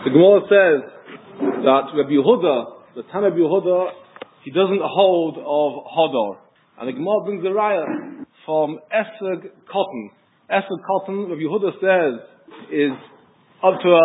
The Gemara says that Rabbi Yehuda, the Tana Rabbi Yehuda, he doesn't hold of Hodor. And the Gemara brings the raya from Esrog cotton. Esrog cotton, Rabbi Yehuda says, is up to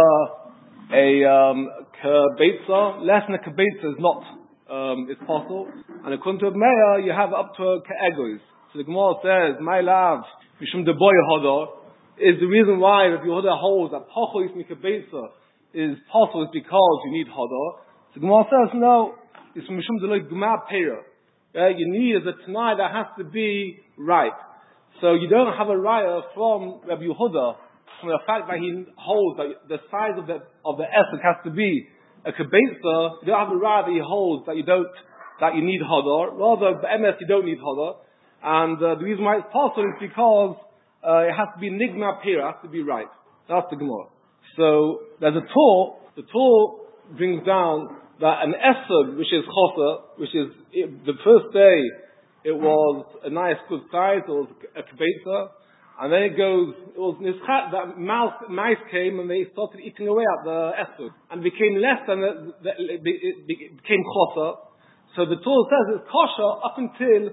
a kibetza. Less than a kibetza is not, it's possible. And according to Meir, you have up to a ke'egois. So the Gemara says, my love, Mishum de boy Hodor, is the reason why Rabbi Yehuda holds that Pochois mikabetza is possible is because you need Hodor. So the Gemara says, no, it's Mishum de loy gma pera. You need as a Tanai that has to be ripe. So you don't have a raya from Rabbi Yehuda from the fact that he holds that the size of the esek has to be a kibetza. You don't have a raya that he holds that you need Hodor. Rather, the MS you don't need Hodor. And the reason why it's possible is because it has to be nigma pera, has to be ripe. That's the Gemara. So there's a Torah. The Torah brings down that an esed, which is chosa, which is the first day, it was a nice good size. It was a kibetza, and then it was nischat that mice came and they started eating away at the esed and became less than it became chosa. So the Torah says it's kosher up until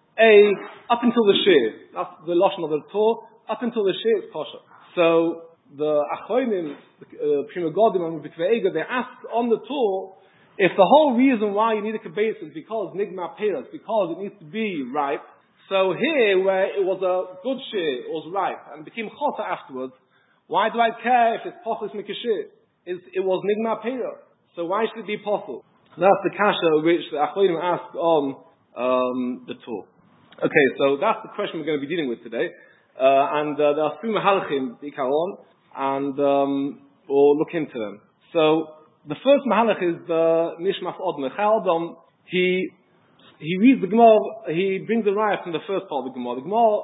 the shear. That's the lashon of the Torah. Up until the shear, it's kosher. So the Achronim, Prima Godim and Bikvei Ega, they ask on the Torah if the whole reason why you need a kibetza is because nigma peras, because it needs to be ripe. So here, where it was a good shear, it was ripe and became chota afterwards. Why do I care if it's pochus mikashir? It was nigma pera. So why should it be possible? That's the kasha which the Achronim ask on the Torah. Okay, so that's the question we're going to be dealing with today. And there are three mahalachim, Ikaron, and we'll look into them. So the first mahalach is the Nishmas Odom. Adam, he reads the Gemara, he brings the raya from the first part of the Gemara. The Gemara,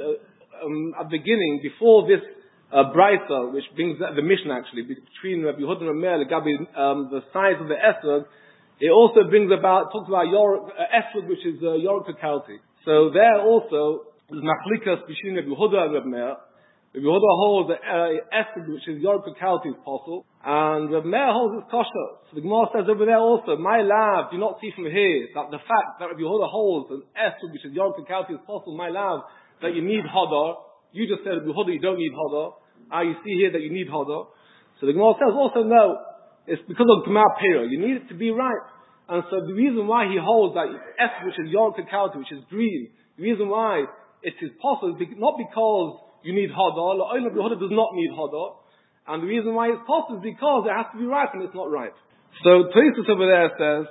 at the beginning, before this Braisa, which brings the Mishnah actually, between Rabbi Yehuda and Meir, the size of the esrog, it also talks about esrog, which is York Kakalti. So there also, there's machlikas between Rabbi Yehuda and Rabbi Meir. Rabbi Yehuda holds the esrog, which is York Kakalti, is possible, and Rabbi Meir holds it's kosher. So the Gemara says over there also, my love, do not see from here that the fact that Rabbi Yehuda holds an esrog, which is York Kakalti, is possible, my love, that you need Hodor. You just said Rabbi Yehuda you don't need Hodor. You see here that you need Hodor. So the Gemara says also no, it's because of Gmar Pera. You need it to be ripe. And so the reason why he holds that esrog, which is York Kakalti, which is green, the reason why it is possible is not because you need Hodor. La'olam Rabbi Yehuda does not need Hodor. And the reason why it's possible is because it has to be ripe and it's not ripe. So Tosfos over there says,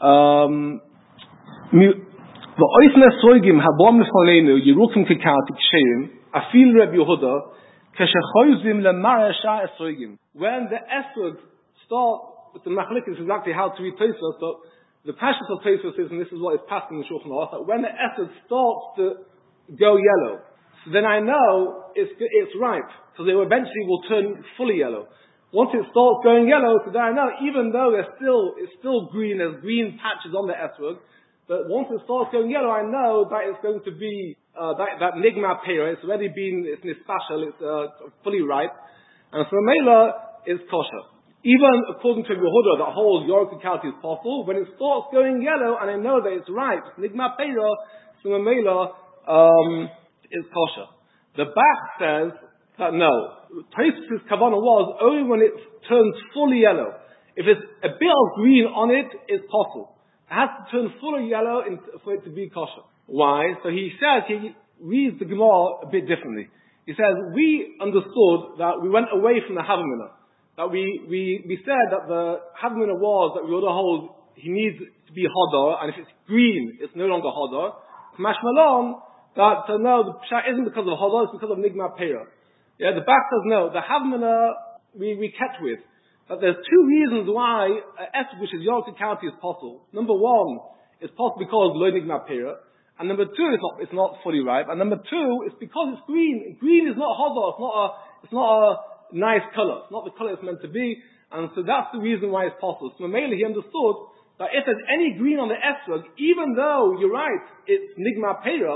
"V'oisne soigim habom lefonenu Yerukim Kakalti ksherim afil Rabbi Yehuda keshechoizim lemara shah soigim." When the esrog starts, the machlik is exactly how to read Tosfos. So the passion of Tosfos is, and this is what is passed in the Shulchan Aruch, that when the esrog starts to go yellow, so then I know it's ripe, because it eventually will turn fully yellow. Once it starts going yellow, so then I know, even though it's still green, there's green patches on the esrog, but once it starts going yellow, I know that it's going to be that nigma pera. It's already been, it's nispashal, it's fully ripe, and so Mela is kosher. Even according to Yehuda, that holds York Kakalti is possible, when it starts going yellow and I know that it's ripe, nigma pera, so Mela is kosher. The Bach says that no, Tosfos' kavanah was only when it turns fully yellow. If it's a bit of green on it, it's possible. It has to turn fully yellow for it to be kosher. Why? So he says, he reads the Gemara a bit differently. He says, we understood that we went away from the Havamina. That we said that the Havamina was that we ought to hold, he needs to be Hodor, and if it's green, it's no longer Hodor. Kamash Malon, that no, the Pshat isn't because of Hodor, it's because of Nigma Pera. Yeah, the Bach says no, the Havamina we kept with. But there's two reasons why esrog, which is York Kakalti, is possible. Number one, it's possible because Lo Nigma Pera. And number two, it's not fully ripe. And number two, it's because it's green. Green is not Hodor, it's not a nice color. It's not the color it's meant to be. And so that's the reason why it's possible. So mainly he understood that if there's any green on the esrog, even though you're right, it's Nigma Pera,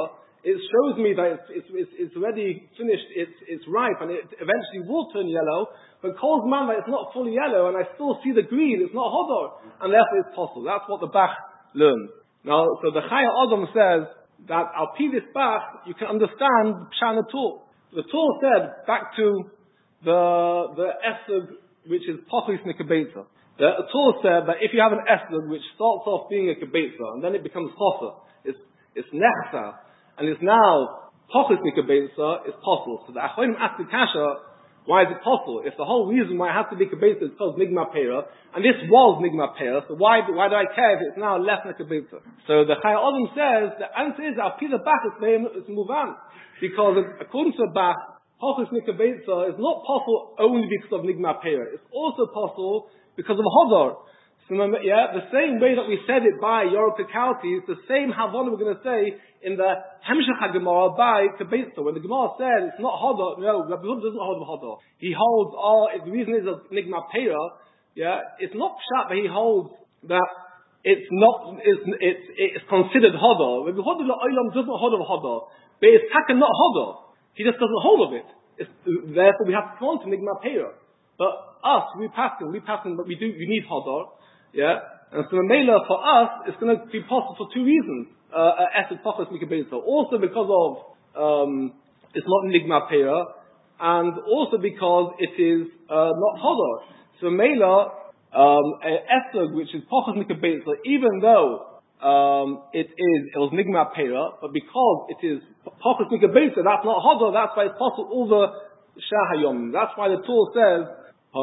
it shows me that it's already finished, it's ripe, and it eventually will turn yellow, but calls man that it's not fully yellow, and I still see the green, it's not hodor, and therefore it's possible. That's what the Bach learned. Now, so the Chaya Adam says that al pi this Bach, you can understand Pshan the Tur. The Tur said, back to the Esed, which is Pochis Nikabeta. The Tur said that if you have an Esed which starts off being a Kabeta, and then it becomes Chosa, it's Nechsa, and it's now Pochis Nikabeta, it's possible. So the Achronim asked the Kasha, why is it possible? If the whole reason why it has to be Kabeta is because Nigma Pera, and this was Nigma Pera, so why do I care if it's now less than Kabeta? So the Chaya Adam says, the answer is, Al Pi the Bach is move on. Because according to the Bach, Pochis Nikabeta is not possible only because of Nigma Pera. It's also possible because of Hodor. So the same way that we said it by Yorok Kakauti is the same Havana we're going to say in the Hemshech HaGemara by Kabeta. When the Gemara said it's not Hodor, no, Rabbi Huda doesn't hold Hodor. He holds, the reason is a Nigma Pera, it's not Pshat, but he holds that it's considered Hodor. Rabbi Huda doesn't hold of Hodor, but it's Taka not Hodor. He just doesn't hold of it. Therefore we have to come on to Nigma Pera. But us, we pass him, but we need Hodor. And so the Mela for us, it's going to be possible for two reasons. Esed Pochos Mikabeta. Also because of, it's not Nigma Pera, and also because it is, not Hodor. So Mela, Esed, which is Pochos Mikabeta, even though, it was Nigma Pera, but because it is Pochos Mikabeta, that's not Hodor, that's why it's possible all the Shahayom. That's why the Torah says,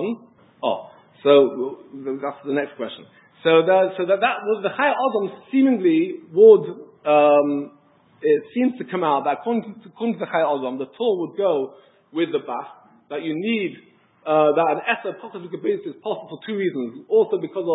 so that's the next question. So that was the Chaya Adam seemingly would, it seems to come out that according to the Chaya Adam, the Torah would go with the Bach, that you need, that an Esed Pochos Mikabeta is possible for two reasons. Also because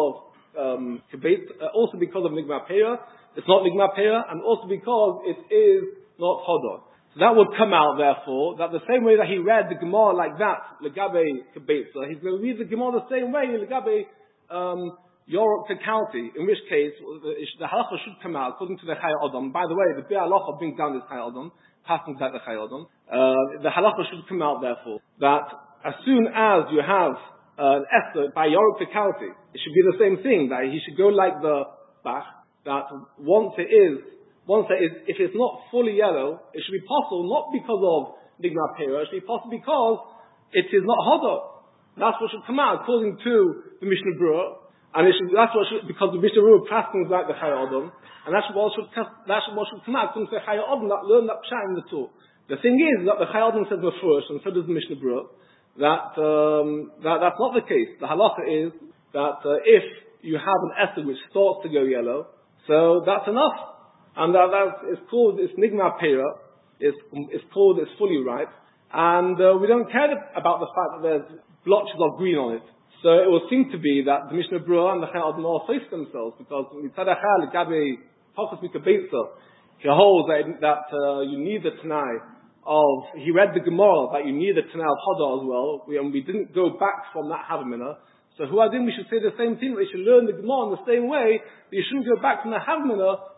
of, also because of Nigma Pera, it's not Nigma Pera, and also because it is not Hodor. So that would come out, therefore, that the same way that he read the Gemara like that, Legabe Kabetza, he's going to read the Gemara the same way, Legabe Yorok Kakauti, in which case the halacha should come out according to the Chaya Adam. By the way, the Biur Halacha brings down this Chaya Adam, passing back the Chaya Adam. The halacha should come out, therefore, that as soon as you have an Esed by Yorok Kakauti, it should be the same thing, that he should go like the Bach, that once if it's not fully yellow, it should be possible not because of Nigma Pera, it should be possible because it is not Hodor. That's what should come out according to the Mishnah Berurah, and because the Mishnah Berurah practices like the Chaya Adam, and that's what should come out according to the Chaya Adam that learned that Pshat in the Torah. The thing is that the Chaya Adam says the first, and so does the Mishnah Berurah, that's not the case. The halacha is that if you have an Esed which starts to go yellow, so that's enough. And it's called, it's Nigma Pera, it's fully ripe, and we don't care about the fact that there's blotches of green on it. So it will seem to be that the Mishnah Berurah and the Chaya Adam all face themselves, because Mitzadachal Gabe Pochos Mikabetza, he holds that you need the Tanai of, he read the Gemara that you need the Tanai of Hodor as well, and we didn't go back from that Havamina. So we should say the same thing, we should learn the Gemara in the same way, that you shouldn't go back from the Havamina.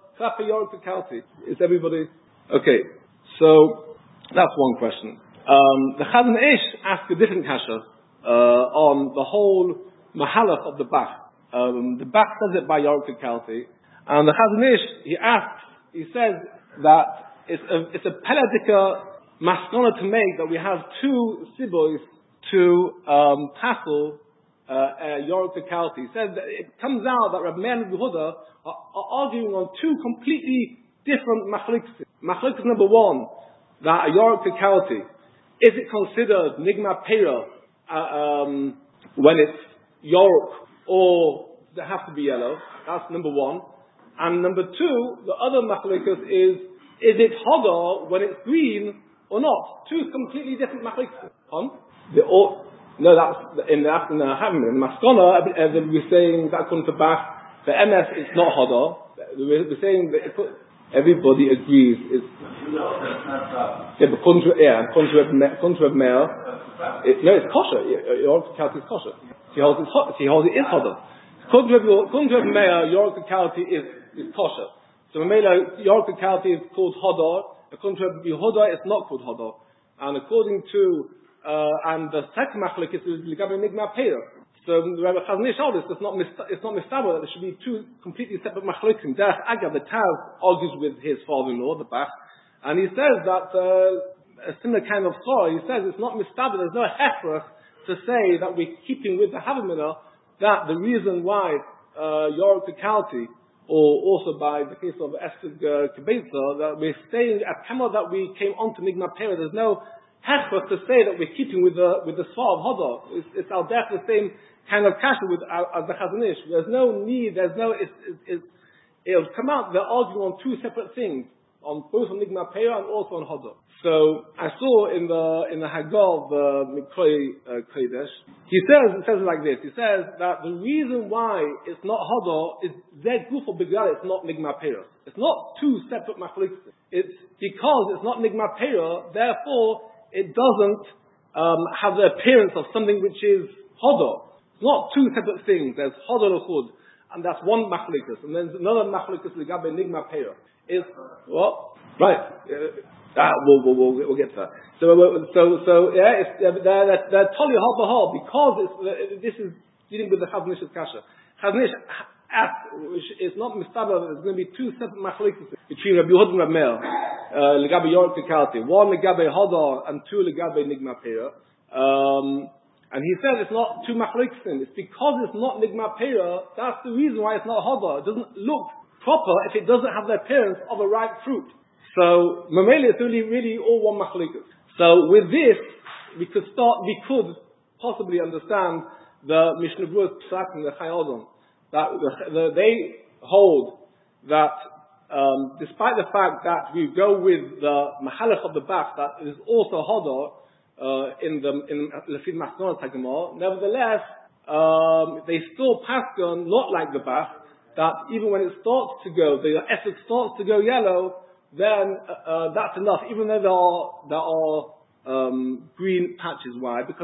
Is everybody okay? So that's one question. The Chazon Ish asked a different kasha on the whole mahalach of the Bach. The Bach says it by Yorok Kakauti, and the Chazon Ish he says that it's a peladika maskona to make that we have two sibois to tackle Yorok Kakauti. He says that it comes out that Rabbi Meir and Rabbi Huda are arguing on two completely different machlikas. Machlikas number one, that a Yorok Kakauti, is it considered Nigma Pera when it's Yorok, or does it have to be yellow? That's number one. And number two, the other machlikas is it Hodor when it's green or not? Two completely different machlikas. No, that's in the Havamina. In the Maskona, we're saying that according to Bach, the MS is not Hodor. We're saying that everybody agrees it's. But according to Reb Meir, it's kosher. Yorok Kakauti is kosher. He holds it is Hodor. According to Reb Meir, Yorok Kakauti is kosher. So Yorok Kakauti is called Hodor, According to Rabbi Yehuda, it's not called Hodor. And according to, and the second machlokes is Ligabe Nigma Peir. So Rabbi Chazon Ish told us it's not mistable that there should be two completely separate machlokes. Derech Agav, the Taz argues with his father-in-law, the Bach, and he says that a similar kind of story. He says it's not mistable. There's no hefrach to say that we're keeping with the Havamina that the reason why York Kalti, or also by the case of Esther Kibetza, that we're staying at Kamel that we came on to Nigma Pera. There's no hefrach to say that we're keeping with the Svar of Hodor. It's al derech the same kind of kasha with as the Chazon Ish. There's no need. It'll come out. They're arguing on two separate things, on both on Nigma Pera and also on Hodor. So I saw in the Haggadah of Mikroy Kodesh, it says it like this. He says that the reason why it's not Hodor is Zed Gufo B'Gral, it's not Nigma Pera. It's not two separate machlokes. It's because it's not Nigma Pera, therefore it doesn't have the appearance of something which is Hodor. It's not two separate things. There's Hodor L'chud, and that's one machlokes, and then there's another machlokes Ligabe Nigma Pera. It's what? Right. We'll get to that. So yeah, they're totally hard to hold because this is dealing with the Chazon Ish's kasha. Chazon Ish asked, which is not mistabel. There's going to be two separate machlokes between Rabbi Yehuda and Rabbi Meir, Legabe York Kalti, one Legabe Hodor and two Legabe Nigma Pera. And he said it's not two machlokes. It's because it's not Nigma Pera. That's the reason why it's not Hodor. It doesn't look proper if it doesn't have the appearance of a ripe fruit. So, Mamela is really all one machlokes. So, with this, we could possibly understand the Mishnah Berurah Psak and the Chai Odom. That they hold that, despite the fact that we go with the Mahalach of the Bach, that is also Hodor, in Lefid Masnonat HaGemara, nevertheless, they still paskan not like the Bach, that even when it starts to go, the effort starts to go yellow, then that's enough, even though there are green patches. Why? Because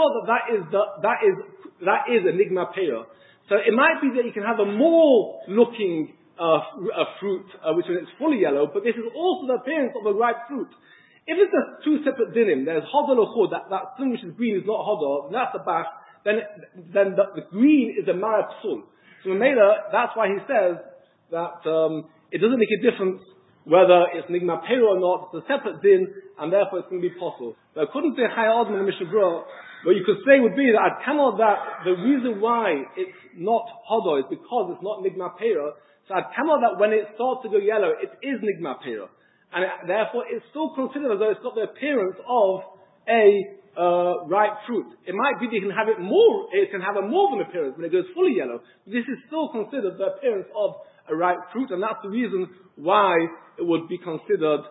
that is a Nigma Pera. So it might be that you can have a more looking fruit, which when it's fully yellow, but this is also the appearance of a ripe fruit. If it's two separate dinim, there's Hodor L'chud, that thing which is green is not Hodor, and that's the Bach, then the green is a Mara Psul. So Mela, that's why he says that it doesn't make a difference whether it's Nigma Pera or not. It's a separate din, and therefore it's going to be possible. But according to Chai Odom and Mishnah Berurah, what you could say would be that the reason why it's not Hodor is because it's not Nigma Pera. So that when it starts to go yellow, it is Nigma Pera. And therefore it's still considered as though it's got the appearance of a ripe fruit. It might be that it can have a more of an appearance when it goes fully yellow. This is still considered the appearance of a ripe fruit, and that's the reason why it would be considered,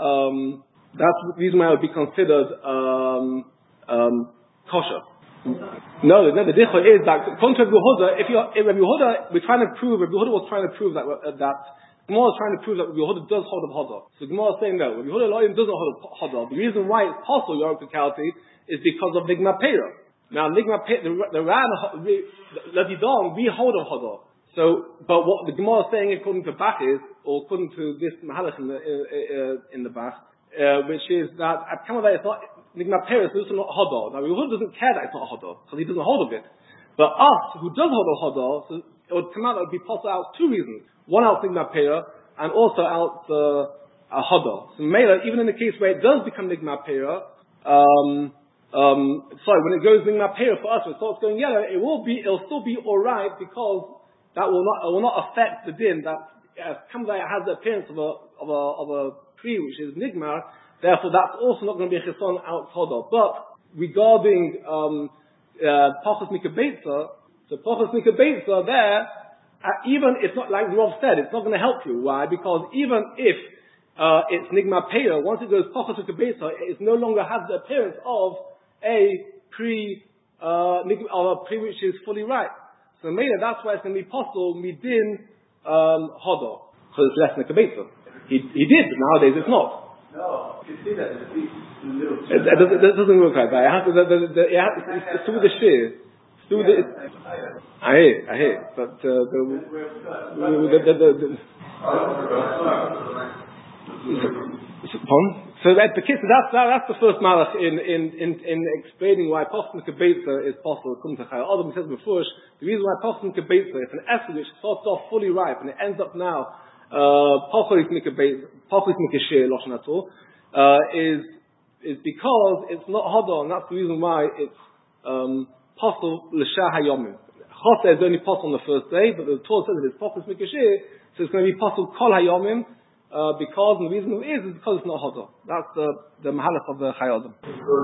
kosher. No, the difference is that, according to Rabbi Yehuda, if Rabbi Yehuda, Rabbi Yehuda was trying to prove that Gemara is trying to prove that Rabbi Yehuda does hold of Hodor. So Gemara is saying no, Rabbi Yehuda doesn't hold of Hodor. The reason why it's possible York Kalti is because of Nigma Pera. Now Nigma Pera, the Ran, the Didon, we hold of Hodor. So, but what the Gemara is saying according to Bach is, or according to this Mahalach in the Bach, which is that at Kamada it's not Nigma Pera, it's also not Hodor. Now Yehuda doesn't care that it's not Hodor, because he doesn't hold of it. But us, who does hold of Hodor, so it would come out that it would be possible out two reasons. One out Nigma Pera, and also out Hodor. So Mela, even in the case where it does become Nigma Pera, when it goes Nigma Pera for us, when it starts going yellow, it'll still be alright, because that will not affect the din that comes out, it has the appearance of a tree which is Nigma, therefore that's also not going to be a Chison out Hodor. But regarding Pachas Mikabetza, so Pachas Mikabetza there, even it's not like the Rav said, it's not going to help you. Why? Because even if it's Nigma Pera, once it goes Pachas Mikabetza, it no longer has the appearance of a pre which is fully ripe. So maybe that's why it's going to be possible midin Hodor, because it's less than a Kabetza. He did, but nowadays it's not. No, you can see that. It doesn't work like that. It's through the shear. Through the. I hear. But So that's the first malach in explaining why poskim kibetza is possible. According to Chayei Adam, he says before, the reason why poskim kibetza, if an esrog which starts off fully ripe and it ends up now pochos mikashir loshen at all, is because it's not hadar, and that's the reason why it's possible l'shah hayomim. Choseh is only possible on the first day, but the Torah says that it's pochos mikashir, so it's going to be possible kol hayomim. Because, and the reason is because it's not hodor. That's the mahalach of the Chayei Adam.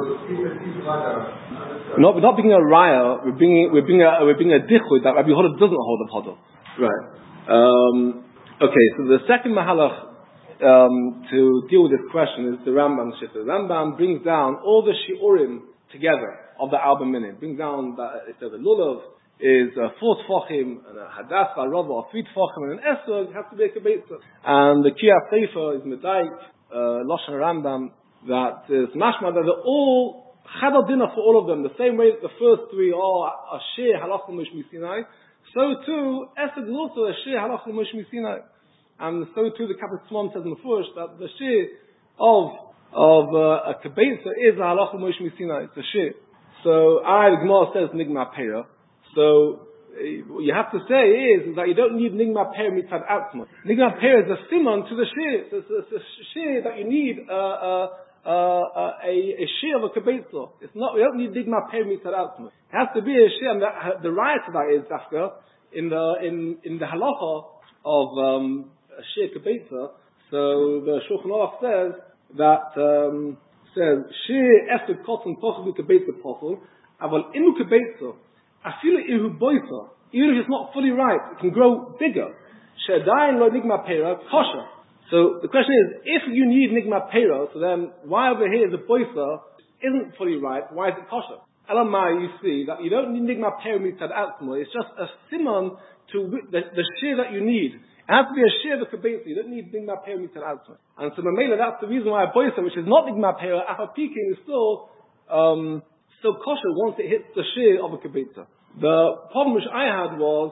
We're not bringing a raya. We're bringing a dichud that Rabbi Yehuda doesn't hold of hodor. Right. Okay. So the second mahalach to deal with this question is the Rambam Shitta. The Rambam brings down all the shiurim together of the Arba Minim. Brings down that it says the lulav is 4 tfachim, and a hadas v'arava or 3 tfachim, and an esrog has to be a kibetza. And the Kiyah Sefer is medaik Lashon Rambam that is mashma that they're all chadal dinner for all of them. The same way that the first 3 are a shir halach l'Moshe Sinai, so too esrog is also a shir halach l'Moshe Sinai, and so too the Kappas Tzmon says in the first that the shir of a kibetza is a halach l'Moshe Sinai. It's a shir. So the Gemara says nigma peira. So what you have to say is that you don't need nigma per mitzad atzma. Nigma per is a simon to the shir. It's a shir that you need a shir of a kibetza. It's not. We don't need nigma per mitzad atzma. It has to be a shir, and the right to that is after in the halacha of a shir kibetza. So the Shulchan Aruch says that shir esed kotzon pochel kibetza pochel, aval inu kibetza. Even if it's not fully ripe, it can grow bigger. Shedayin lo nigma pera kosher. So the question is, if you need nigma pera, so then why over here the boiser isn't fully ripe? Why is it kosher? Elamai, you see that you don't need nigma pera mitzad atzma. It's just a simon to the shir that you need. It has to be a shir of a kibetza. You don't need nigma pera mitzad atzma. And so Mamela, that's the reason why a boiser, which is not nigma pera, afapikin is still kosher once it hits the shir of a kibetza. The problem which I had was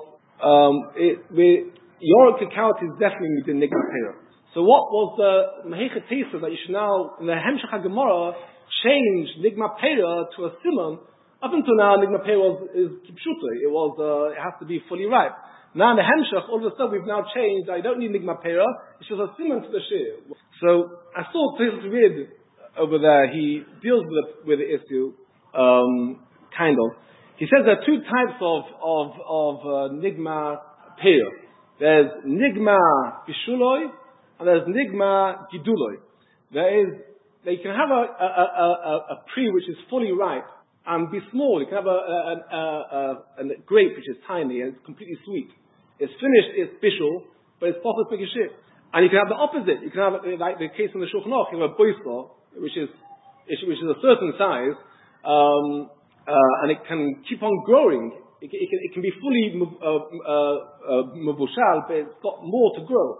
your cacao is definitely within nigma pera. So what was the mehechet tesa that you should now in the Hemshech HaGemara change nigma pera to a simon? Up until now, nigma pera is kipshuta. It has to be fully ripe. Now in the Hemshech, all of a sudden we've now changed. I don't need nigma pera. It's just a simon to the shir. So I saw Teisus Rid over there. He deals with the issue, kind of. He says there are 2 types of nigma pera. There's nigma bishuloi and there's nigma giduloi. You can have a pre which is fully ripe and be small. You can have a grape which is tiny and it's completely sweet. It's finished, it's bishul, but it's pochos mikashir. And you can have the opposite. You can have, like the case in the Shulchan Aruch, you have a boiser, which is a certain size, and it can keep on growing. It can be fully mevushal, but it's got more to grow.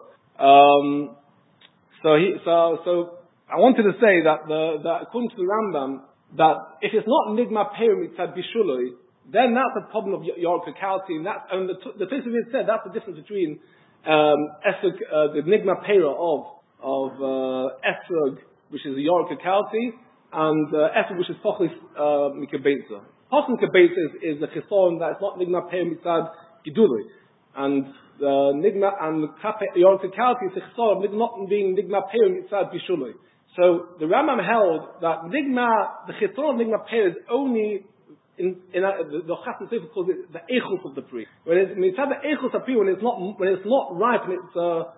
So I wanted to say that according to the Rambam, that if it's not nigma pera mitzad bishuloi, then that's a problem of york cacality, and the Teisus Rid said that's the difference between the nigma pera of esrog, which is a york cacality, and esrog, which is pochos mikabetza. Pochos mikabetza is the chison that is not nigma pera mitzad giduloi, and nigma and york cacality is the chison of not being nigma pera mitzad bishuloi. So the Rambam held that the chiton of nigma pera is only in the Chasam Sofer calls it the echus of the pri. When it's the echus of pri, when it's not ripe, and it's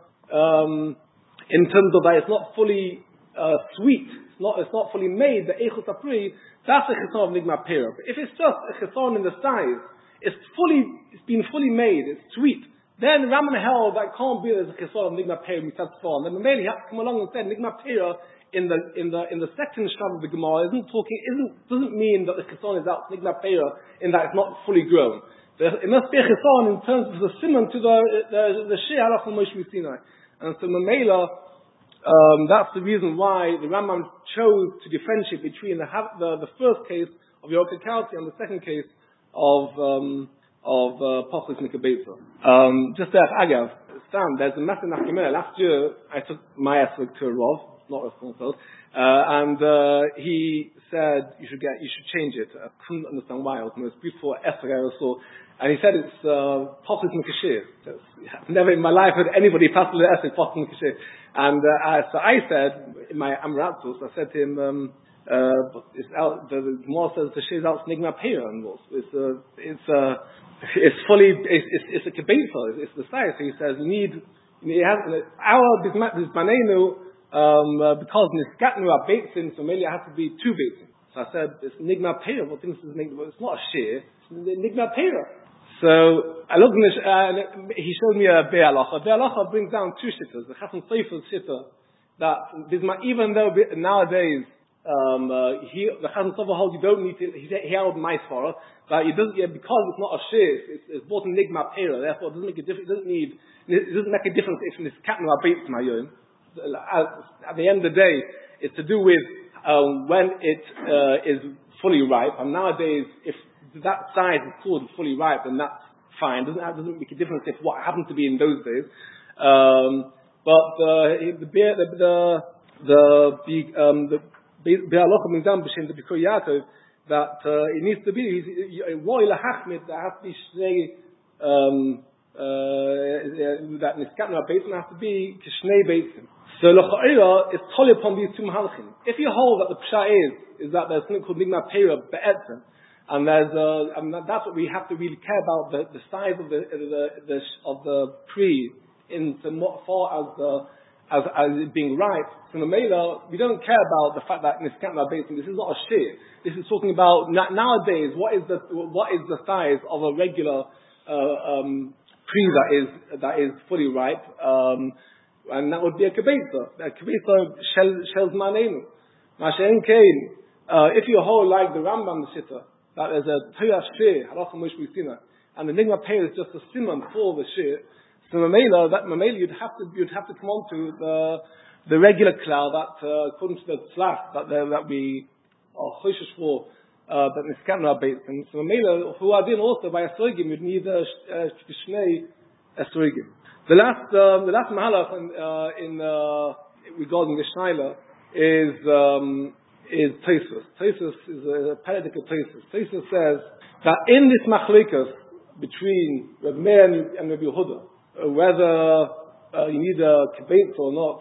in terms of that it's not fully sweet, it's not fully made, the echus of pri, that's the chiton of nigma pera. But if it's just a chiton in the size, it's been fully made, it's sweet, then Rambam held that can't be as a chiton of nigma pera mitzad tzfon. Then Mameli had to come along and said nigma pera in the second shtab of the Gemara doesn't mean that the chison is out nigma pera in that it's not fully grown. It must be a chison in terms of the simon to the shir halach Moshe Sinai. And so Mamela, that's the reason why the Rambam chose to differentiate between the first case of york cacality and the second case of pochos mikabetza. Just there, Agav, there's a massive nachimah. Last year I took my esrog to a Rov. not Rav Kornfeld. And he said you should change it. I couldn't understand why. It was the most beautiful essay I ever saw. And he said it's Posuk Mikashir. Never in my life heard anybody pass the essay Posuk Mikashir. And so I said, in my Amratus, I said to him, it's out, the Gemara says the Shir is out Nigma Peira. It's a Kibetza, it's the size. So he says, our Bismanenu, because Niskatnu are Beitzin, so maybe it has to be 2 Beitzin. So I said, it's Nigma Peira. What things is Nigma? It's not a Shir, it's Nigma Peira. So I looked he showed me a Be'alacha. Be'alacha brings down 2 shittas. The Chasam Sofer's shitta, that even though nowadays, the Chasam Sofer holds you don't need to, he held Maisfara, but he doesn't, because it's not a shir, it's bought in Nigma Pera, therefore it doesn't make a difference, it doesn't make a difference if it's Katnu Abeit Mayom. At the end of the day, it's to do with, when it, is fully ripe, and nowadays, if that size is called fully ripe, then that's fine. Doesn't make a difference if what happened to be in those days. But the Be'alocha means down b'shem the Bikur Yaakov that it needs to be Roy Lahachmid that has to be Shnei that Niskatnu Beitzin has to be Kishnei Beitzin. So L'cha'ira is totally upon these 2 mahalchim. If you hold that the pshat is that there's something called Nigma Peira Be'etzim, and that's what we have to really care about, the size of the tree in so far as it being ripe. So the Mela, we don't care about the fact that Niskatna Beitzin, this is not a shir. This is talking about nowadays what is the size of a regular tree that is fully ripe, and that would be a kibetza. A kibetza shells manenu. Mashen Kain. If you hold like the Rambam the Shitta, that is a Toya Shir, Halacha Moshe B'Sina, and the Nigma Pei is just a simon for the Shir. So Mamela, you'd have to come on to the regular cloud that according to the tzlach that we are choshesh for that Niskatnu Beitzin. So Mamela, who are then also by Esrogim, you'd need Kishnei Esrogim. The last mahalach in regarding the Shaila is Tosfos. Tosfos is a paradigm of Tosfos. Tosfos says that in this machlokas between Reb Meir and Reb Yehuda, whether you need a kibetz or not,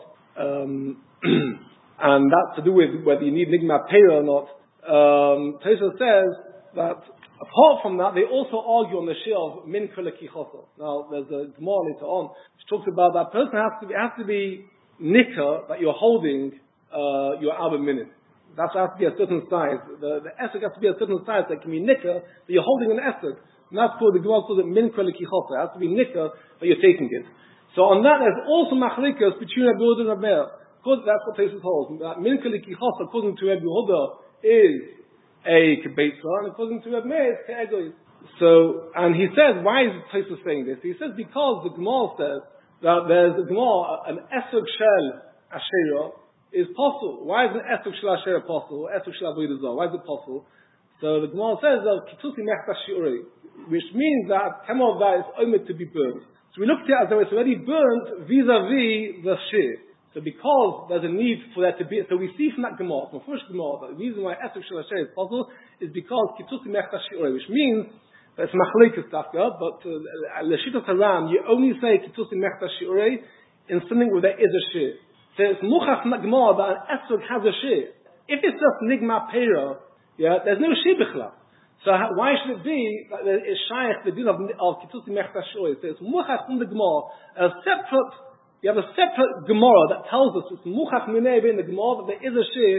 and that's to do with whether you need Nigma Peira or not, Tosfos says that apart from that, they also argue on the shir of min kol kichoso. Now, there's a Gemara later on which talks about that person has to be nikah that you're holding your Abba Minim. That has to be a certain size. The esek has to be a certain size that can be nikah, but you're holding an esek. And that's called, the Gemara calls it min kol kichoso. It has to be nikah, but you're taking it. So on that, there's also machlikas between Rabbi Yehuda and Rabbi Meir. That's what Tosfos holds. That min kol kichoso, according to Rabbi Yehuda, is a kibetza, and according to Rabbi Meir, it's ke'egois. So, and he says, why is Tosfos saying this? He says because the Gemara says that there's a Gemara, an esek shel asherah is possible. Why is an esek shel asherah possible? Esek shel avodah zarah. Why is it possible? So the Gemara says that kitusi mechta shiurei, which means that some of that is omed to be burnt. So we looked at it as though it's already burnt vis-a-vis the shir. So because there's a need for that to be, so we see from that Gemara, from first Gemara, that the reason why esek shel asherah is possible is because kitusi mechta shiurei, which means that it's machlekes dafka, but l'shitas haram, you only say kitusi mechta shiurei in something where there is a shir. So it's muchach from that Gemara that an esek has a shir. If it's just Nigma Peira, there's no shir b'chla. So why should it be that it's shaykh the din of kitusi mechta shiurei? So it's muchach from the Gemara, you have a separate Gemara that tells us it's muchach minei in the Gemara that there is a shir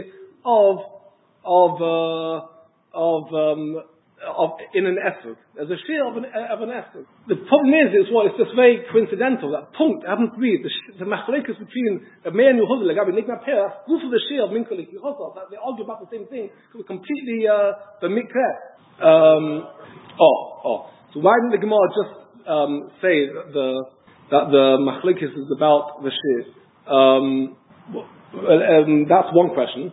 in an esrog. There's a shir of an esrog. The problem is it's just very coincidental. That punkt happens to be the machlekes between a Meir and Yehuda legabi Nigma Peira. Proof of the shir of min kol kichoso. They argue about the same thing. Completely the mikveh. So why didn't the Gemara just say that the machlekes is about the shir? That's one question.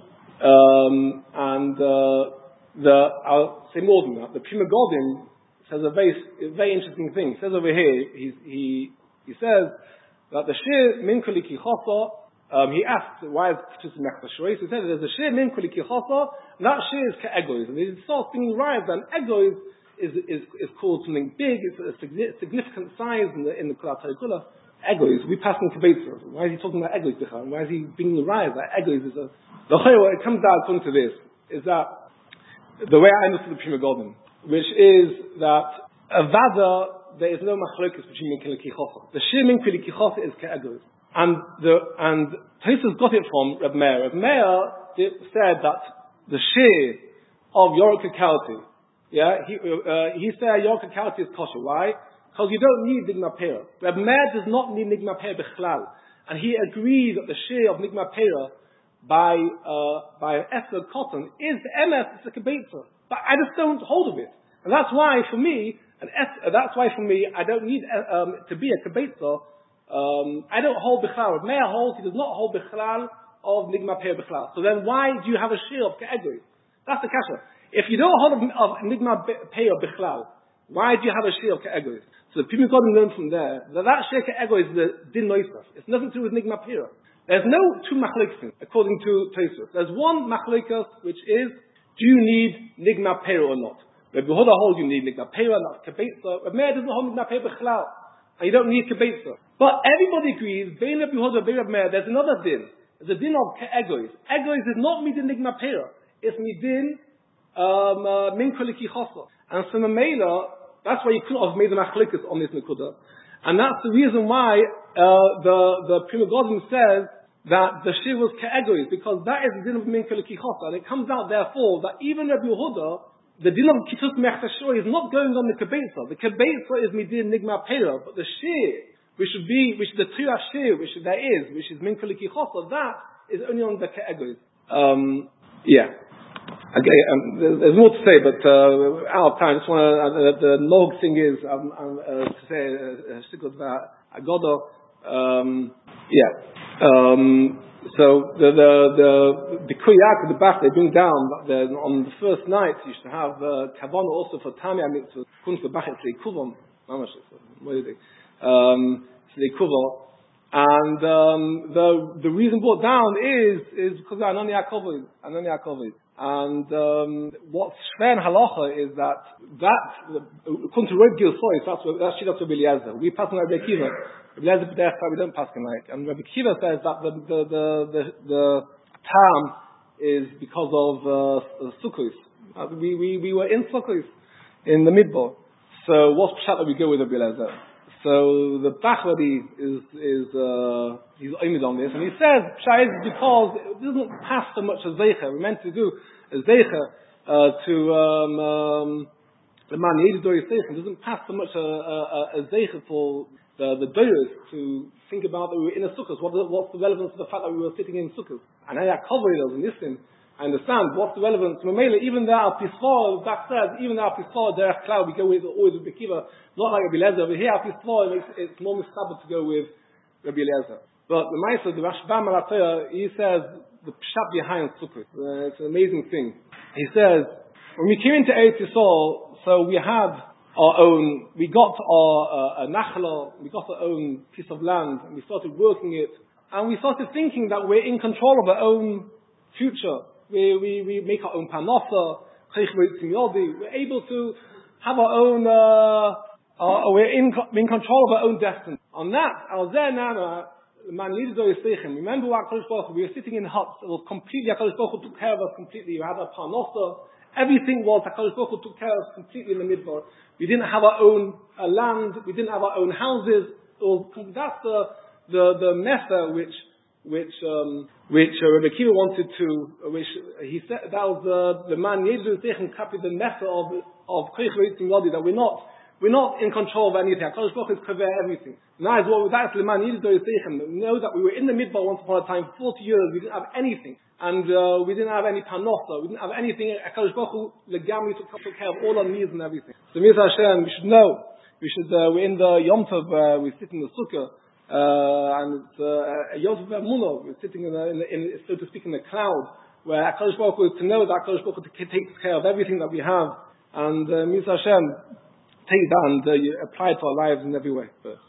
I'll say more than that. The Pri Megadim says a very interesting thing. He says over here, he says that the shir min kol kichoso he asked, why is Kitus Mechta Shoy? So he said, there's a Shir Min Kuli Kichosa, and that Shir is Ke'egoiz. And he starts singing Raya, and Egoiz is called something big, it's a significant size in the Kulat Tarikula. Egoiz, we pass in Kibetza. Why is he talking about Egoiz? Why is he bringing Raya? That Egoiz is a... It comes down according to this, is that the way I understand the Prima Golden, which is that Avada, there is no machlokes between Min Kuli Kichosa. The Shir Min Kuli Kichosa is Ke'egoiz. And Tosfos got it from Reb Meir. Reb Meir said that the share of Yorek Kalti, he said Yorek Kalti is kosher. Why? Because you don't need Nigma Pera. Reb Meir does not need Nigma Pera Bichlal. And he agreed that the share of Nigma Pera by an Esed cotton is the MS, it's a Kibetza. But I just don't hold of it. And that's why for me, I don't need to be a Kibetza. I don't hold Bichlal. Reb Meir holds, he does not hold Bichlal of Nigma Pera Bichlal. So then why do you have a share of Ke'egoiz? That's the kasha. If you don't hold of Nigma Pera Bichlal, why do you have a share of Ke'egoiz? So the people got to learn from there that share Ke'egoiz is the Din Noisaf. It's nothing to do with Nigma Pera. There's no two machlokes according to Tosfos. There's one machlokes which is, do you need Nigma Pera or not? Reb Yehuda holds you need Nigma Pera, not Kibetza. Reb Meir doesn't hold Nigma Pera Bichlal. And you don't need Kibetza. But everybody agrees, Bein Reb Yehuda, Bein Reb Meir, there's another din. There's a din of Ke'egoiz. Egoiz is not midin Nigma Pera. It's midin Min Kuli Kichosa. And so Mamela, that's why you couldn't have made the machlokes on this Nekuda. And that's the reason why the Prima Golden says that the shir was Ke'egoiz, because that is the din of Min Kuli Kichosa. And it comes out, therefore, that even Reb Yehuda, the din of Kitus Mechta Shoy is not going on the Kibetza. The Kibetza is midin Nigma Pera, but the shir, which is the Tria shir, which is Min Kuli Kichosa, that is only on the Ke'egoiz. Okay, there's more to say, but out of time, I just want to, the log thing is, to say, Shikot Agoda, so the Kuyak, the Bach, they bring down that on the first night you should have Kavanah also for Tamia Mitzvah, Kun for Bach, it's the Kuvam, and the reason brought down is because of Anani Yaakov. And what's Shver Halacha is that according to Reb Gilsois, that's Shirat Rabbi Eliezer. We pass on Rabbi Akiva. Rabbi Eliezer we don't pass on like. And Rabbi Akiva says that the tam is because of Sukkos. We were in Sukkos in the Midbar. So what's Pshat that we go with Rabbi Eliezer? So the Bachwadi he's aimed on this, and he says Pshat is because it doesn't pass so much as Zeicha. We're meant to do a Zeicha to the man Yedidoi Seichem. It doesn't pass so much a Zeicha for the Doyers to think about that we were in a Sukkot. What's the relevance of the fact that we were sitting in Sukkot? And I doesn't listen. I understand what's the relevance. Even though our Pisfar, back says, even though our Pisfar, Derech Klau, we go with always with Bekiva, not like Rabbi Eliezer. Over here, our Pisfar, it's more mistabed to go with Rabbi Eliezer. But the Maisa, the Rashbam Malataya, he says the Pshat behind Sukkot. It's an amazing thing. He says, when we came into Eretz Yisrael, so we had our own, we got our nachla, we got our own piece of land, and we started working it, and we started thinking that we're in control of our own future. We make our own panosa, we're able to have our own, we're in control of our own destiny. On that, remember what HaKadosh Baruch Hu, we were sitting in huts, it was completely, HaKadosh Baruch Hu took care of us completely, we had our panosa, everything was, HaKadosh Baruch Hu took care of us completely in the Midbar. We didn't have our own land, we didn't have our own houses, that's the method which Rabbi Akiva wanted to, which he said that was the man Yedidoi Seichem copied the method of Koich V'Yitzim Yodi, that we're not in control of anything. HaKadosh Baruch Hu is cover everything. Now is what that's the man Yedidoi Seichem. We know that we were in the Midbar once upon a time, 40 years, we didn't have anything. And we didn't have any panosa, we didn't have anything. HaKadosh Baruch Hu legamli took care of all our needs and everything. So Mir Hashem, we should know. We're in the Yom Tov, we sit in the Sukkah. And it's Yosef Emunah, we're sitting in so to speak, in the cloud, where HaKadosh Baruch Hu is to know that HaKadosh Baruch Hu takes care of everything that we have, and Mir Hashem, take that and apply it to our lives in every way.